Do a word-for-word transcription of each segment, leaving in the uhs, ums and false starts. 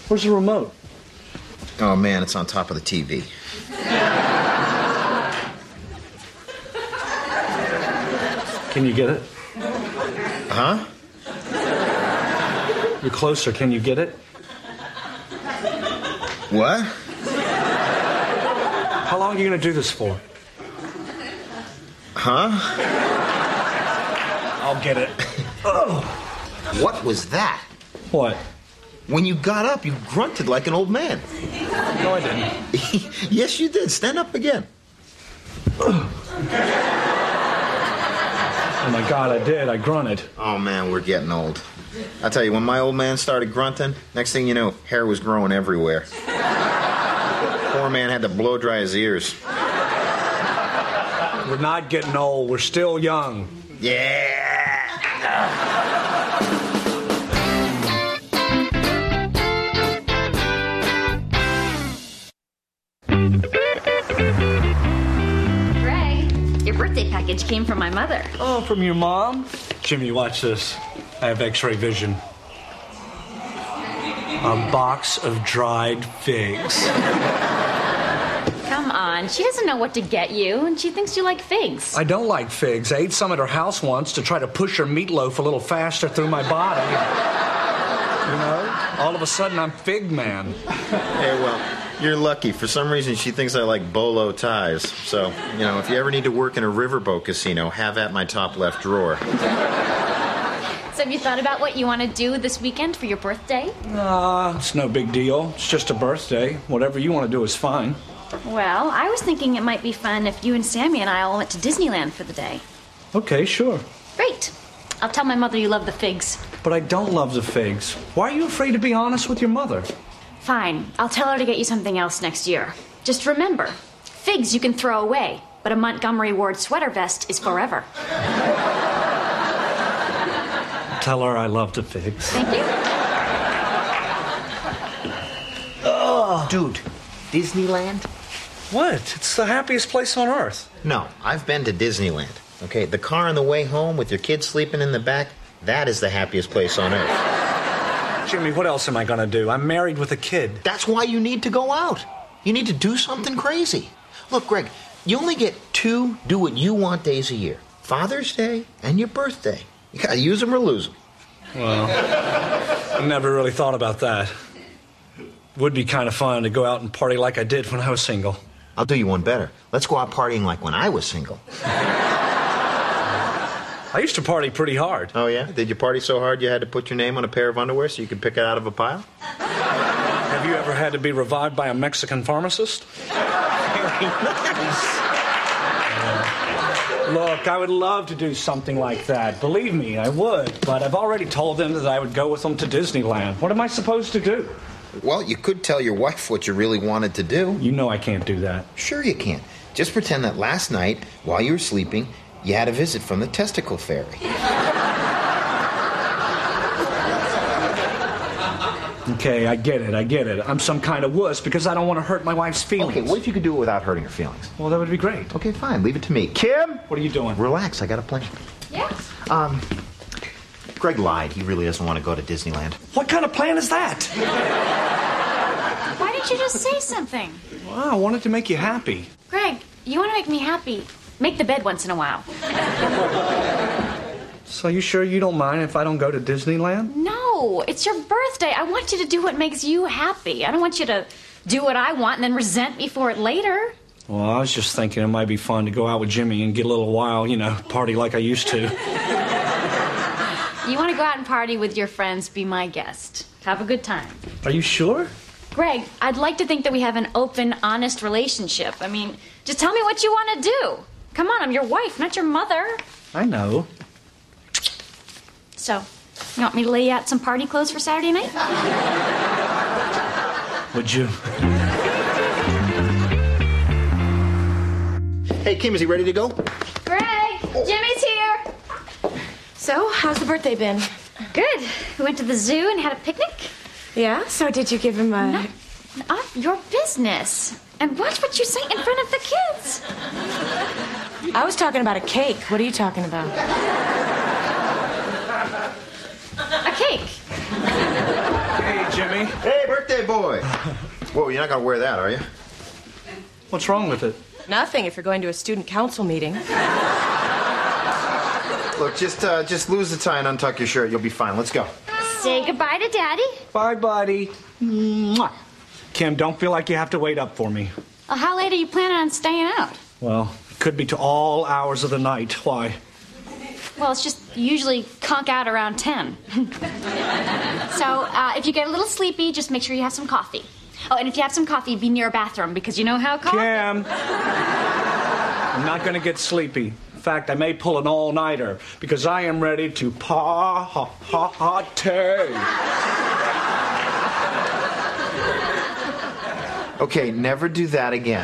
Where's the remote? Oh, man, it's on top of the T V. Can you get it? Huh? You're closer. Can you get it? What? How long are you going to do this for? Huh? I'll get it. Oh. What was that? What? When you got up, you grunted like an old man. No, I didn't. Yes, you did. Stand up again. Oh, my God, I did. I grunted. Oh, man, we're getting old. I tell you, when my old man started grunting, next thing you know, hair was growing everywhere. Poor man had to blow dry his ears. We're not getting old. We're still young. Yeah. Your birthday package came from my mother. Oh, from your mom? Jimmy, watch this. I have x-ray vision. A box of dried figs. Come on, she doesn't know what to get you, and she thinks you like figs. I don't like figs. I ate some at her house once to try to push her meatloaf a little faster through my body. You know? All of a sudden, I'm Fig Man. Hey, well, you're lucky. For some reason, she thinks I like bolo ties. So, you know, if you ever need to work in a riverboat casino, have at my top left drawer. So have you thought about what you want to do this weekend for your birthday? Ah, uh, it's no big deal. It's just a birthday. Whatever you want to do is fine. Well, I was thinking it might be fun if you and Sammy and I all went to Disneyland for the day. Okay, sure. Great. I'll tell my mother you love the figs. But I don't love the figs. Why are you afraid to be honest with your mother? Fine. I'll tell her to get you something else next year. Just remember, figs you can throw away, but a Montgomery Ward sweater vest is forever. Tell her I love the figs. Thank you. Oh, dude, Disneyland? What? It's the happiest place on earth. No, I've been to Disneyland. Okay, the car on the way home with your kids sleeping in the back, that is the happiest place on earth. Jimmy, what else am I going to do? I'm married with a kid. That's why you need to go out. You need to do something crazy. Look, Greg, you only get two do-what-you-want days a year. Father's Day and your birthday. You got to use them or lose them. Well, I never really thought about that. Would be kind of fun to go out and party like I did when I was single. I'll do you one better. Let's go out partying like when I was single. I used to party pretty hard. Oh, yeah? Did you party so hard you had to put your name on a pair of underwear so you could pick it out of a pile? Have you ever had to be revived by a Mexican pharmacist? Look, I would love to do something like that. Believe me, I would. But I've already told them that I would go with them to Disneyland. What am I supposed to do? Well, you could tell your wife what you really wanted to do. You know I can't do that. Sure you can. Just pretend that last night, while you were sleeping, you had a visit from the testicle fairy. Okay, I get it, I get it. I'm some kind of wuss because I don't want to hurt my wife's feelings. Okay, what if you could do it without hurting her feelings? Well, that would be great. Okay, fine. Leave it to me. Kim? What are you doing? Relax. I got a plan. Yeah? Um, Greg lied. He really doesn't want to go to Disneyland. What kind of plan is that? Why didn't you just say something? Well, I wanted to make you happy. Greg, you want to make me happy. Make the bed once in a while. So you sure you don't mind if I don't go to Disneyland? No, it's your birthday. I want you to do what makes you happy. I don't want you to do what I want and then resent me for it later. Well, I was just thinking it might be fun to go out with Jimmy and get a little wild, you know, party like I used to. You want to go out and party with your friends, be my guest. Have a good time. Are you sure? Greg, I'd like to think that we have an open, honest relationship. I mean, just tell me what you want to do. Come on, I'm your wife, not your mother. I know. So, you want me to lay you out some party clothes for Saturday night? Would you? Hey, Kim, is he ready to go? Greg, Jimmy's here. So, how's the birthday been? Good. We went to the zoo and had a picnic. Yeah? So did you give him a... None of your business. And watch what you say in front of the kids. I was talking about a cake. What are you talking about? A cake. Hey, Jimmy. Hey, birthday birthday boy. Whoa, you're not going to wear that, are you? What's wrong with it? Nothing if you're going to a student council meeting. Look, just uh, just lose the tie and untuck your shirt. You'll be fine. Let's go. Say goodbye to Daddy. Bye, buddy. Mwah. Kim, don't feel like you have to wait up for me. Well, how late are you planning on staying out? Well, it could be to all hours of the night. Why? Well, it's just you usually conk out around ten. So, uh, if you get a little sleepy, just make sure you have some coffee. Oh, and if you have some coffee, be near a bathroom, because you know how coffee... Kim! I'm not going to get sleepy. In fact, I may pull an all-nighter, because I am ready to pa-ha-ha-ha-tay. Okay, never do that again.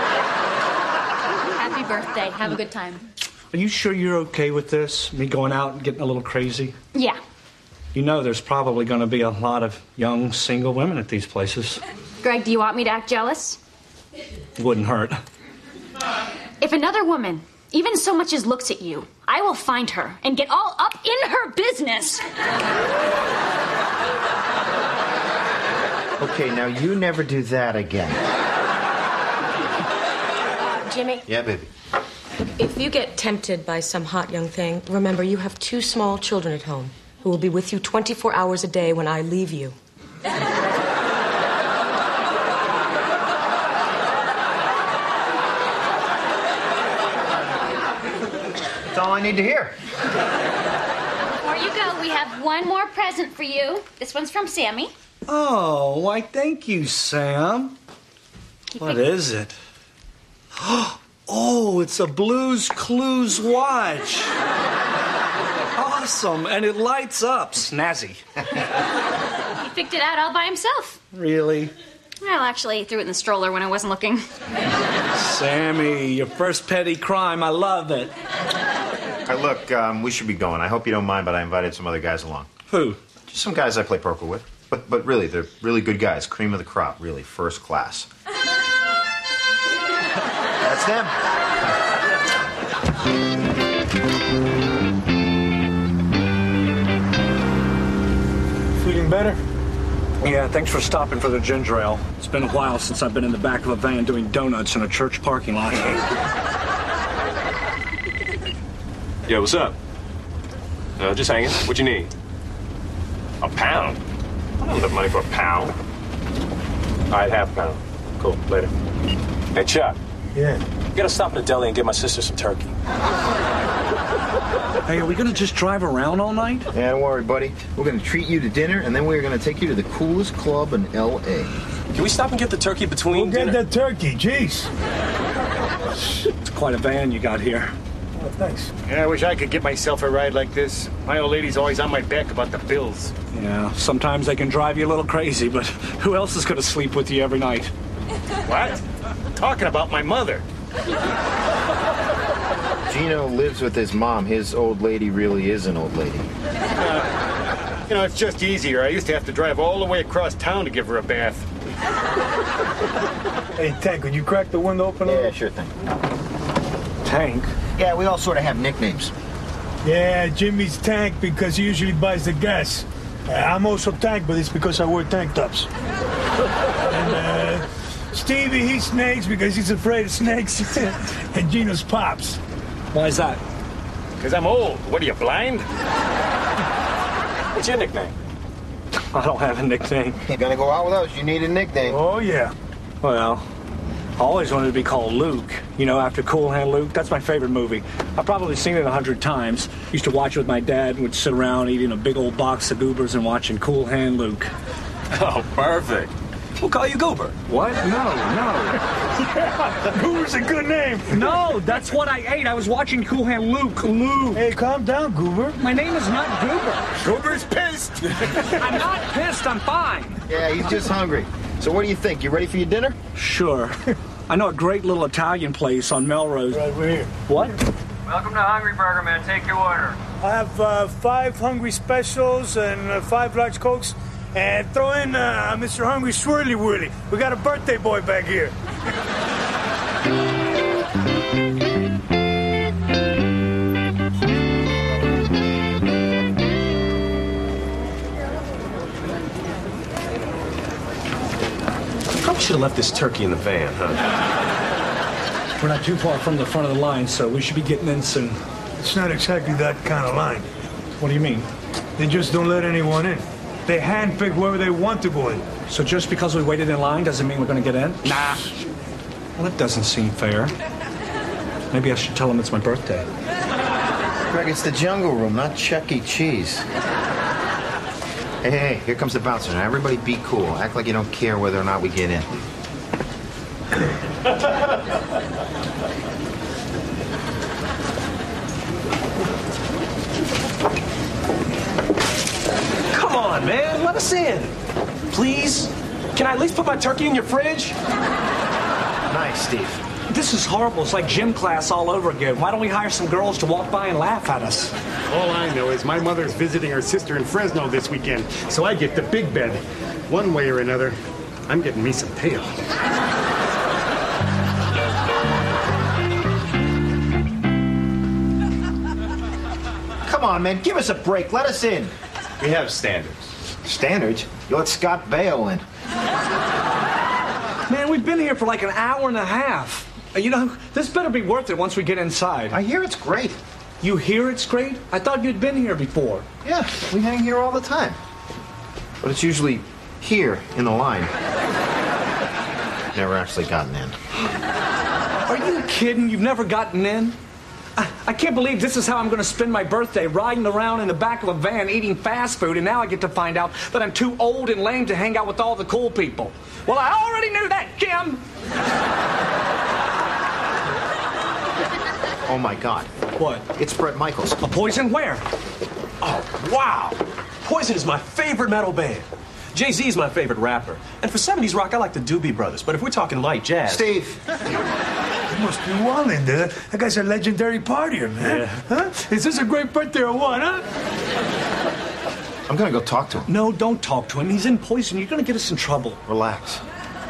Happy birthday. Have a good time. Are you sure you're okay with this? Me going out and getting a little crazy? Yeah. You know there's probably going to be a lot of young single women at these places. Greg, do you want me to act jealous? Wouldn't hurt. If another woman even so much as looks at you, I will find her and get all up in her business. Okay, now you never do that again. Uh, Jimmy? Yeah, baby. If you get tempted by some hot young thing, remember you have two small children at home who will be with you twenty-four hours a day when I leave you. That's all I need to hear. Before you go, we have one more present for you. This one's from Sammy. Oh, why, thank you, Sam. Keep What it- is it? Oh, it's a Blue's Clues watch. Awesome, and it lights up. Snazzy. He picked it out all by himself. Really? Well, actually, he threw it in the stroller when I wasn't looking. Sammy, your first petty crime. I love it. Hey, look, um, we should be going. I hope you don't mind, but I invited some other guys along. Who? Just some guys I play poker with. But but really, they're really good guys. Cream of the crop, really. First class. That's them. Feeling better? Yeah, thanks for stopping for the ginger ale. It's been a while since I've been in the back of a van doing donuts in a church parking lot. Yo, what's up? Uh, just hanging. What you need? A pound? I don't have money for a pound. All right, half a pound. Cool, later. Hey, Chuck. Yeah. You gotta stop in the deli and get my sister some turkey. Hey, are we gonna just drive around all night? Yeah, don't worry, buddy. We're going to treat you to dinner, and then we're going to take you to the coolest club in L A Can we stop and get the turkey between Get dinner? that turkey, jeez. It's quite a van you got here. Oh, thanks. Yeah, I wish I could get myself a ride like this. My old lady's always on my back about the bills. Yeah, sometimes they can drive you a little crazy, but who else is gonna sleep with you every night? What? Talking about my mother. Gino lives with his mom. His old lady really is an old lady. Uh, you know, it's just easier. I used to have to drive all the way across town to give her a bath. Hey, Tank, could you crack the window open a Yeah, little? sure thing. Tank? Yeah, we all sort of have nicknames. Yeah, Jimmy's Tank because he usually buys the gas. Uh, I'm also Tank, but it's because I wear tank tops. And uh, Stevie, he snakes because he's afraid of snakes. And Gino's Pops. Why is that? Because I'm old. What are you, blind? What's your nickname? I don't have a nickname. You're going to go out with us. You need a nickname. Oh, yeah. Well, I always wanted to be called Luke. You know, after Cool Hand Luke. That's my favorite movie. I've probably seen it a hundred times. Used to watch it with my dad and would sit around eating a big old box of goobers and watching Cool Hand Luke. Oh, perfect. We'll call you Goober. What? No, no. Goober's a good name. No, that's what I ate. I was watching Cool Hand Luke. Luke. Hey, calm down, Goober. My name is not Goober. Goober's pissed. I'm not pissed. I'm fine. Yeah, he's just hungry. So what do you think? You ready for your dinner? Sure. I know a great little Italian place on Melrose. Right, we're here. What? Welcome to Hungry Burger, man. Take your order. I have uh, five hungry specials and uh, five large Cokes. And throw in uh, Mister Hungry Swirly Whirly. We got a birthday boy back here. should have left this turkey in the van, huh? We're not too far from the front of the line, so we should be getting in soon. It's not exactly that kind of line. What do you mean? They just don't let anyone in. They handpick whoever they want to go in. So just because we waited in line doesn't mean we're going to get in? Nah. Well, that doesn't seem fair. Maybe I should tell them it's my birthday. Greg, it's the Jungle Room, not Chuck E. Cheese. Hey, hey, here comes the bouncer. Now, everybody be cool. Act like you don't care whether or not we get in. Come on, man. Let us in. Please? Can I at least put my turkey in your fridge? Nice, Steve. This is horrible. It's like gym class all over again. Why don't we hire some girls to walk by and laugh at us? All I know is my mother's visiting her sister in Fresno this weekend, so I get the big bed. One way or another, I'm getting me some payoff. Come on, man. Give us a break. Let us in. We have standards. Standards? You let Scott Baio in. Man, we've been here for like an hour and a half. You know, this better be worth it once we get inside. I hear it's great. You hear it's great? I thought you'd been here before. Yeah, we hang here all the time. But it's usually here in the line. Never actually gotten in. Are you kidding? You've never gotten in? I, I can't believe this is how I'm going to spend my birthday, riding around in the back of a van eating fast food, and now I get to find out that I'm too old and lame to hang out with all the cool people. Well, I already knew that, Jim! Oh, my God. What? It's Bret Michaels. A Poison where? Oh, wow. Poison is my favorite metal band. Jay-Z's my favorite rapper. And for seventies rock, I like the Doobie Brothers. But if we're talking light jazz... Steve. You must be wildin', dude. That guy's a legendary partier, man. Yeah. Huh? Is this a great birthday or what, huh? I'm gonna go talk to him. No, don't talk to him. He's in Poison. You're going to get us in trouble. Relax.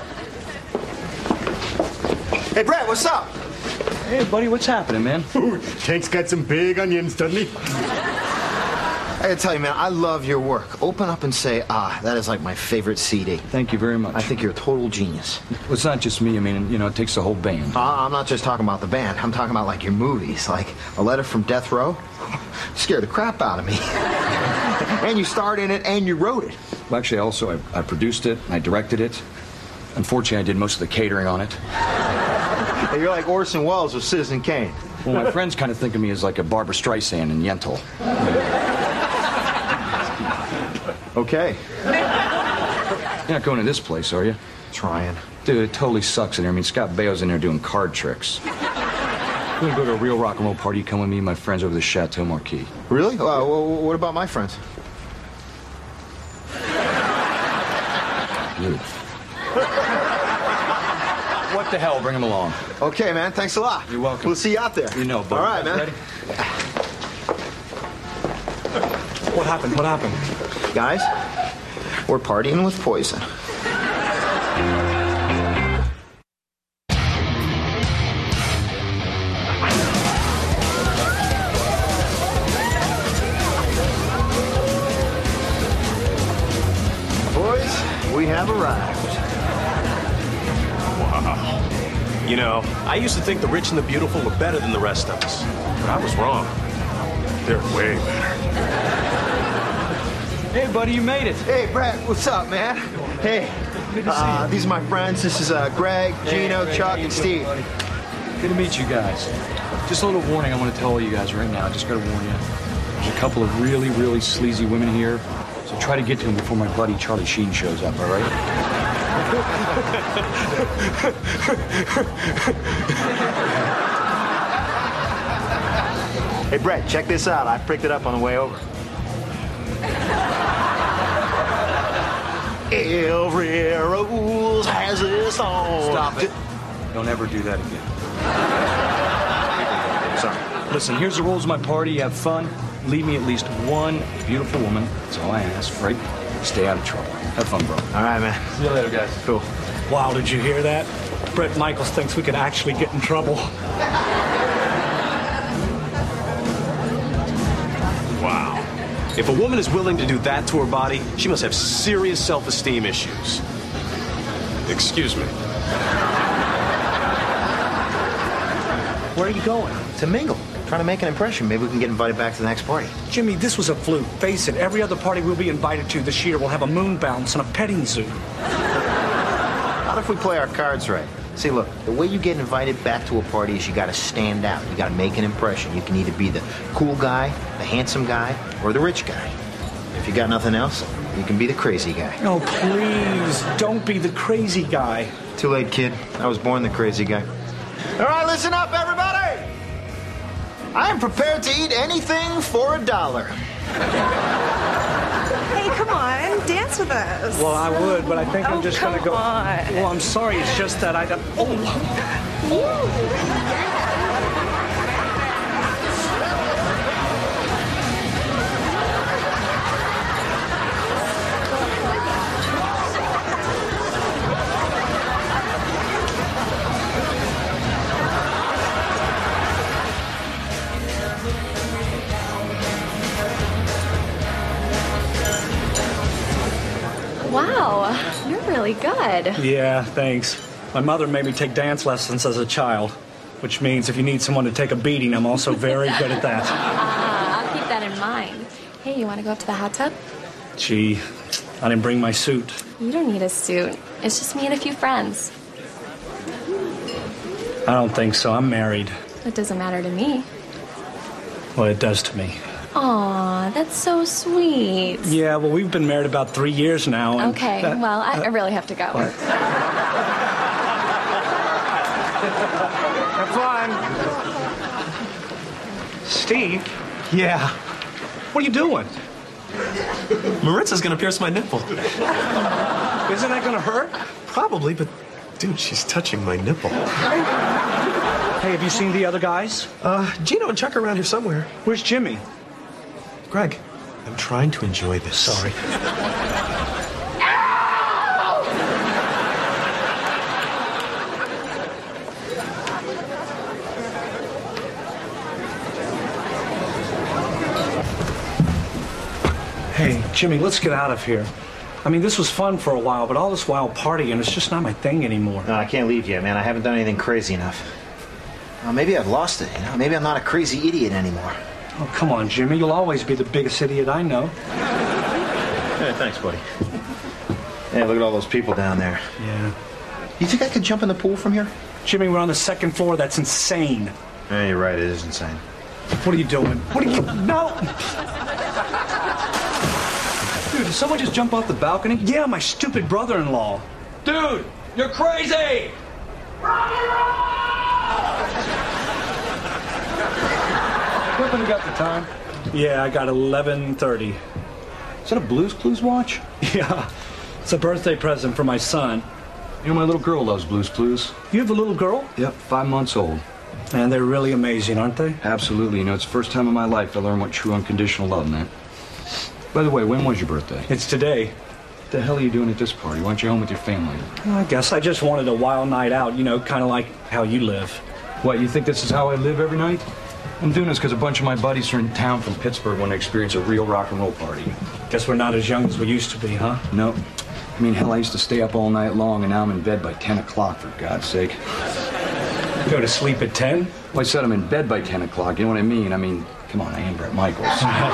Hey, Bret, what's up? Hey, buddy, what's happening, man? Ooh, Tank's got some big onions, doesn't he? I gotta tell you, man, I love your work. Open up and say, ah, that is like my favorite C D. Thank you very much. I think you're a total genius. Well, it's not just me. I mean, you know, it takes the whole band. Uh, I'm not just talking about the band. I'm talking about, like, your movies. Like, A Letter from Death Row. Scared the crap out of me. And you starred in it and you wrote it. Well, actually, also, I, I produced it, I directed it. Unfortunately, I did most of the catering on it. Hey, you're like Orson Welles with Citizen Kane. Well, my friends kind of think of me as like a Barbara Streisand in Yentl. Okay. You're not going to this place, are you? Trying. Dude, it totally sucks in here. I mean, Scott Baio's in there doing card tricks. We're gonna go to a real rock and roll party. Come with me and my friends over the Chateau Marquis. Really? Uh, well, what about my friends? You. What the hell? Bring him along. Okay, man. Thanks a lot. You're welcome. We'll see you out there. You know, buddy. All right, man. Ready? What happened? What happened? Guys, we're partying with Poison. Boys, we have arrived. You know, I used to think the rich and the beautiful were better than the rest of us. But I was wrong. They're way better. Hey, buddy, you made it. Hey, Bret, what's up, man? Hey, uh, these are my friends. This is uh, Greg, Gino, Hey, Chuck, hey, and hey, Steve. buddy. Good to meet you guys. Just a little warning I want to tell all you guys right now. I just got to warn you. There's a couple of really, really sleazy women here. So try to get to them before my buddy Charlie Sheen shows up, all right? Hey, Bret, check this out. I picked it up on the way over. Every rose has its thorn. Stop it. Don't ever do that again. Sorry. Listen, here's the rules of my party. You have fun. Leave me at least one beautiful woman. That's all I ask, right? Stay out of trouble. Have fun, bro. All right, man. See you later, guys. Cool. Wow, did you hear that? Bret Michaels thinks we could actually get in trouble. Wow. If a woman is willing to do that to her body, she must have serious self-esteem issues. Excuse me. Where are you going? To mingle. Trying to make an impression. Maybe we can get invited back to the next party. Jimmy, this was a fluke. Face it, every other party we'll be invited to this year will have a moon bounce and a petting zoo. Not if we play our cards right. See, look, the way you get invited back to a party is you gotta stand out. You gotta make an impression. You can either be the cool guy, the handsome guy, or the rich guy. If you got nothing else, you can be the crazy guy. Oh, please, don't be the crazy guy. Too late, kid. I was born the crazy guy. All right, listen up, everybody! I am prepared to eat anything for a dollar. Hey, come on, dance with us. Well, I would, but I think oh, I'm just come gonna go. On. Well, I'm sorry. It's just that I don't. Oh. Wow, you're really good. Yeah, thanks. My mother made me take dance lessons as a child, which means if you need someone to take a beating, I'm also very good at that. Ah, I'll keep that in mind. Hey, you want to go up to the hot tub? Gee, I didn't bring my suit. You don't need a suit. It's just me and a few friends. I don't think so. I'm married. It doesn't matter to me. Well, it does to me. Aw, that's so sweet. Yeah, well, we've been married about three years now. And okay, that, well, I, uh, I really have to go. Have fun. Steve? Yeah. What are you doing? Maritza's gonna pierce my nipple. Isn't that gonna hurt? Probably, but dude, she's touching my nipple. Hey, have you seen the other guys? Uh, Gino and Chuck are around here somewhere. Where's Jimmy? Greg, I'm trying to enjoy this. Sorry. Hey, Jimmy, let's get out of here. I mean, this was fun for a while, but all this wild partying, it's just not my thing anymore. No, I can't leave yet, man. I haven't done anything crazy enough. Well, maybe I've lost it, you know? Maybe I'm not a crazy idiot anymore. Oh, come on, Jimmy. You'll always be the biggest idiot I know. Hey, thanks, buddy. Hey, look at all those people down there. Yeah. You think I could jump in the pool from here? Jimmy, we're on the second floor. That's insane. Yeah, you're right. It is insane. What are you doing? What are you... No! Dude, did someone just jump off the balcony? Yeah, my stupid brother-in-law. Dude, you're crazy! You happen to got the time? Yeah, I got eleven thirty. Is that a Blues Clues watch? Yeah. It's a birthday present for my son. You know, my little girl loves Blues Clues. You have a little girl? Yep, five months old. And they're really amazing, aren't they? Absolutely. You know, it's the first time in my life I learned what true unconditional love meant. By the way, when was your birthday? It's today. What the hell are you doing at this party? Why aren't you home with your family? I guess I just wanted a wild night out, you know, kind of like how you live. What, you think this is how I live every night? I'm doing this because a bunch of my buddies are in town from Pittsburgh when they experience a real rock and roll party. Guess we're not as young as we used to be, huh? No. I mean, hell, I used to stay up all night long, and now I'm in bed by ten o'clock, for God's sake. Go to sleep at ten? Well, I said I'm in bed by ten o'clock. You know what I mean? I mean, come on, I am Bret Michaels.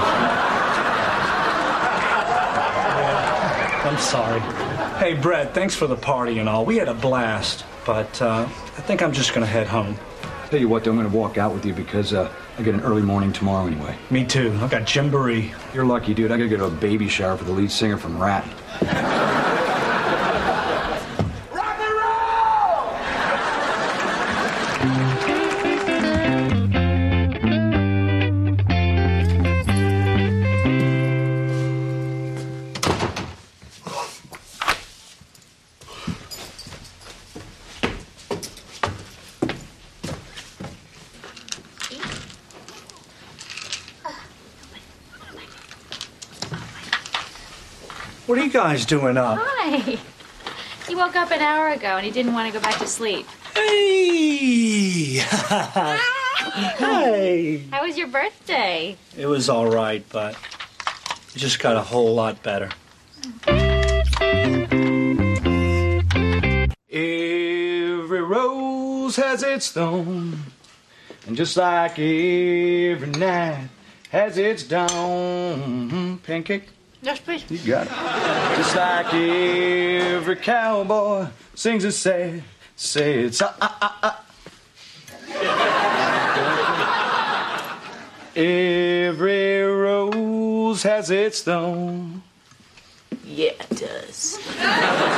I'm sorry. Hey, Brett, thanks for the party and all. We had a blast, but uh, I think I'm just going to head home. Tell you what, though, I'm going to walk out with you because uh, I get an early morning tomorrow anyway. Me too. I got Jamboree. You're lucky, dude. I got to go to a baby shower for the lead singer from Rat. Rock and roll! What are you guys doing up? Hi. He woke up an hour ago and he didn't want to go back to sleep. Hey! Hey! How was your birthday? It was all right, but it just got a whole lot better. has its thorn. And just like every night has its dawn. Pancake? Yes, please. You got it. Just like every cowboy sings a sad, sad song. Ah, ah, ah. Every rose has its thorn. Yeah, it does.